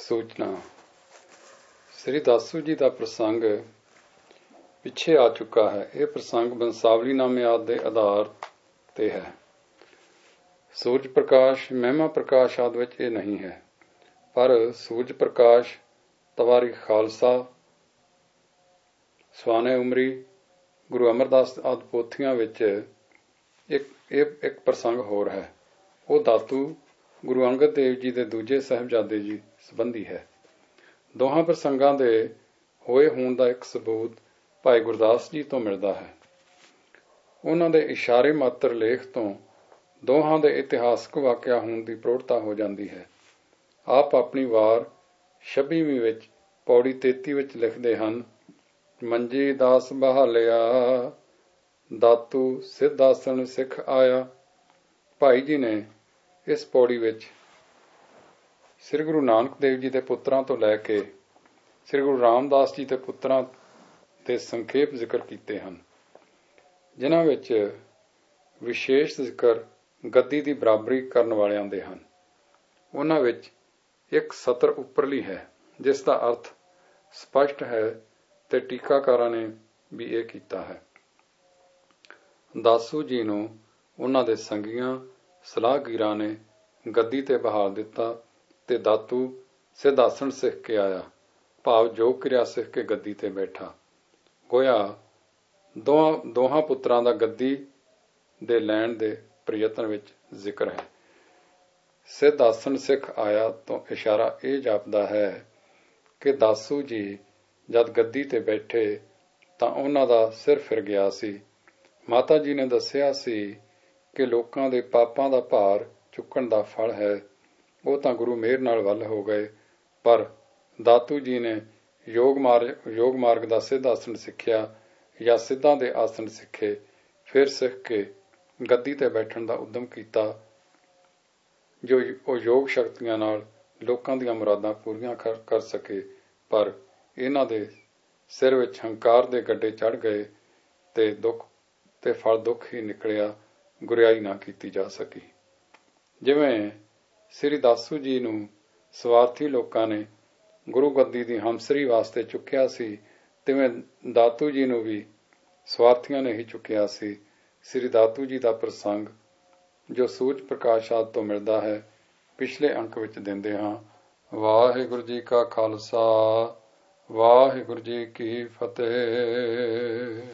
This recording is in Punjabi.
ਸੂਚਨਾ। ਸ੍ਰੀ ਦਾਸੂ ਜੀ ਦਾ ਪ੍ਰਸੰਗ ਪਿੱਛੇ ਆ ਚੁੱਕਾ ਹੈ। ਇਹ ਪ੍ਰਸੰਗ ਬੰਸਾਵਲੀਨਾਮੇ ਆਦਿ ਦੇ ਆਧਾਰ ਤੇ ਹੈ। ਸੂਰਜ ਪ੍ਰਕਾਸ਼, ਮਹਿਮਾ ਪ੍ਰਕਾਸ਼ ਆਦਿ ਵਿੱਚ ਇਹ ਨਹੀਂ ਹੈ, ਪਰ ਸੂਰਜ ਪ੍ਰਕਾਸ਼, ਤਵਾਰੀਖ ਖਾਲਸਾ, ਸਵਾਨੇ ਉਮਰੀ, ਗੁਰੂ ਅਮਰਦਾਸ ਆਦਿ ਪੋਥੀਆਂ ਵਿੱਚ ਇੱਕ ਪ੍ਰਸੰਗ ਹੋਰ ਹੈ। ਉਹ ਦਾਤੂ ਗੁਰੂ ਅੰਗਦ ਦੇਵ ਜੀ ਦੇ ਦੂਜੇ ਸਾਹਿਬਜ਼ਾਦੇ ਜੀ ਸੰਬੰਧੀ ਹੈ। ਦੋਹਾਂ ਪ੍ਰਸੰਗਾਂ ਦੇ ਹੋਏ ਹੋਣ ਦਾ ਇੱਕ ਸਬੂਤ ਭਾਈ ਗੁਰਦਾਸ ਜੀ ਤੋਂ ਮਿਲਦਾ ਹੈ। ਉਹਨਾਂ ਦੇ ਇਸ਼ਾਰੇ ਮਾਤਰ ਲੇਖ ਤੋਂ ਦੋਹਾਂ ਦੇ ਇਤਿਹਾਸਕ ਵਾਕਿਆ ਹੋਣ ਦੀ ਪ੍ਰੋੜਤਾ ਹੋ ਜਾਂਦੀ ਹੈ। ਆਪ ਆਪਣੀ ਵਾਰ 26ਵੀਂ ਵਿੱਚ ਪੌੜੀ 33 ਵਿੱਚ ਲਿਖਦੇ ਹਨ, ਮੰਜੀ ਦਾਸ ਬਹਾਲਿਆ, ਦਾਤੂ ਸਿੱਧ ਆਸਣ ਸਿੱਖ ਆਇਆ। ਭਾਈ ਜੀ ਨੇ ਇਸ ਪੌੜੀ ਵਿੱਚ ਸ੍ਰੀ ਗੁਰੂ ਨਾਨਕ ਦੇਵ ਜੀ ਦੇ ਪੁੱਤਰਾਂ ਤੋਂ ਲੈ ਕੇ ਸ੍ਰੀ ਗੁਰੂ ਰਾਮਦਾਸ ਜੀ ਦੇ ਪੁੱਤਰਾਂ ਦੇ ਸੰਖੇਪ ਜ਼ਿਕਰ ਕੀਤੇ ਹਨ, ਜਿਨ੍ਹਾਂ ਵਿੱਚ ਵਿਸ਼ੇਸ਼ ਜ਼ਿਕਰ ਗੱਦੀ ਦੀ ਬਰਾਬਰੀ ਕਰਨ ਵਾਲਿਆਂ ਦੇ ਹਨ। ਉਹਨਾਂ ਵਿੱਚ ਇੱਕ ਸਤਰ ਉੱਪਰਲੀ ਹੈ, ਜਿਸ ਦਾ ਅਰਥ ਸਪਸ਼ਟ ਹੈ ਤੇ ਟੀਕਾਕਾਰਾਂ ਨੇ ਵੀ ਇਹ ਕੀਤਾ ਹੈ। ਦਾਸੂ ਜੀ ਨੂੰ ਉਹਨਾਂ ਦੇ ਸੰਗੀਆਂ ਸਲਾਹਗੀਰਾਂ ਨੇ ਗੱਦੀ ਤੇ ਬਹਾਲ ਦਿੱਤਾ ਤੇ ਦਾਤੂ ਸਿੱਧ ਆਸਣ ਸਿੱਖ ਕੇ ਆਇਆ, ਭਾਵ ਯੋਗ ਕਿਰਿਆ ਸਿੱਖ ਕੇ ਗੱਦੀ ਤੇ ਬੈਠਾ। ਗੋਇਆ ਦੋਹਾਂ ਪੁੱਤਰਾਂ ਦਾ ਗੱਦੀ ਦੇ ਲੈਣ ਦੇ ਪ੍ਰਯਤਨ ਵਿੱਚ ਜ਼ਿਕਰ ਹੈ। ਸਿੱਧ ਆਸਣ ਸਿੱਖ ਆਇਆ ਤੋਂ ਇਸ਼ਾਰਾ ਇਹ ਜਾਪਦਾ ਹੈ ਕਿ ਦਾਸੂ ਜੀ ਜਦ ਗੱਦੀ ਤੇ ਬੈਠੇ ਤਾਂ ਉਹਨਾਂ ਦਾ ਸਿਰ ਫਿਰ ਗਿਆ ਸੀ। ਮਾਤਾ ਜੀ ਨੇ ਦੱਸਿਆ ਸੀ ਕਿ ਲੋਕਾਂ ਦੇ ਪਾਪਾਂ ਦਾ ਭਾਰ ਚੁੱਕਣ ਦਾ ਫਲ ਹੈ। ਉਹ ਤਾਂ ਗੁਰੂ ਮਿਹਰ ਨਾਲ ਵੱਲ ਹੋ ਗਏ, ਪਰ ਦਾਤੂ ਜੀ ਨੇ ਯੋਗ ਮਾਰਗ ਦਾ ਸਿੱਧ ਆਸਣ ਸਿੱਖਿਆ ਜਾਂ ਸਿੱਧਾਂ ਦੇ ਆਸਣ ਸਿੱਖੇ, ਫਿਰ ਸਿੱਖ ਕੇ ਗੱਦੀ ਤੇ ਬੈਠਣ ਦਾ ਉਦਮ ਕੀਤਾ, ਜੋ ਉਹ ਯੋਗ ਸ਼ਕਤੀਆਂ ਨਾਲ ਲੋਕਾਂ ਦੀਆਂ ਮੁਰਾਦਾਂ ਪੂਰੀਆਂ ਕਰ ਸਕੇ। ਪਰ ਇਹਨਾਂ ਦੇ ਸਿਰ ਵਿੱਚ ਹੰਕਾਰ ਦੇ ਗੱਡੇ ਚੜ੍ਹ ਗਏ ਤੇ ਫਲ ਦੁੱਖ ਹੀ ਨਿਕਲਿਆ, ਗੁਰਿਆਈ ਨਾ ਕੀਤੀ ਜਾ ਸਕੀ। ਜਿਵੇਂ ਸ੍ਰੀ ਦਾਸੂ ਜੀ ਨੂੰ ਸਵਾਰਥੀ ਲੋਕਾਂ ਨੇ ਗੁਰੂ ਗੱਦੀ ਦੀ ਹਮਸਰੀ ਵਾਸਤੇ ਚੁੱਕਿਆ ਸੀ, ਤਿਵੇਂ ਦਾਤੂ ਜੀ ਨੂੰ ਵੀ ਸਵਾਰਥੀਆਂ ਨੇ ਹੀ ਚੁੱਕਿਆ ਸੀ। ਸ੍ਰੀ ਦਾਤੂ ਜੀ ਦਾ ਪ੍ਰਸੰਗ ਜੋ ਸੂਰਜ ਪ੍ਰਕਾਸ਼ ਆਦਿ ਤੋਂ ਮਿਲਦਾ ਹੈ, ਪਿਛਲੇ ਅੰਕ ਵਿੱਚ ਦਿੰਦੇ ਹਾਂ। ਵਾਹਿਗੁਰੂ ਜੀ ਕਾ ਖਾਲਸਾ, ਵਾਹਿਗੁਰੂ ਜੀ ਕੀ ਫਤਿਹ।